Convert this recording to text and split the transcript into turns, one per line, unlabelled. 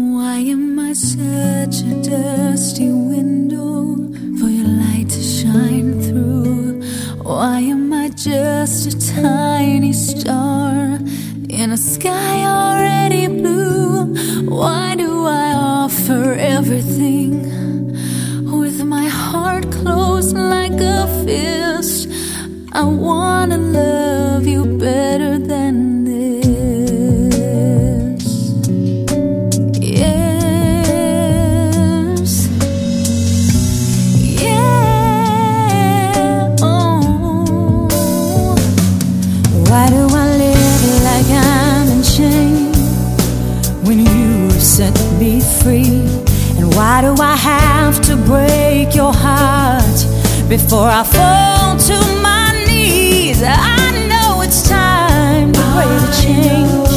Why am I such a dusty window for your light to shine through? Why am I just a tiny star in a sky already blue? Why do I offer everything with my heart closed like a fist? I wanna love you better than this. Yes, yeah, oh. Why do I live like I'm in chains when you set me free? And why do I have to break your heart before I fall to my knees? I know it's time to break the chains.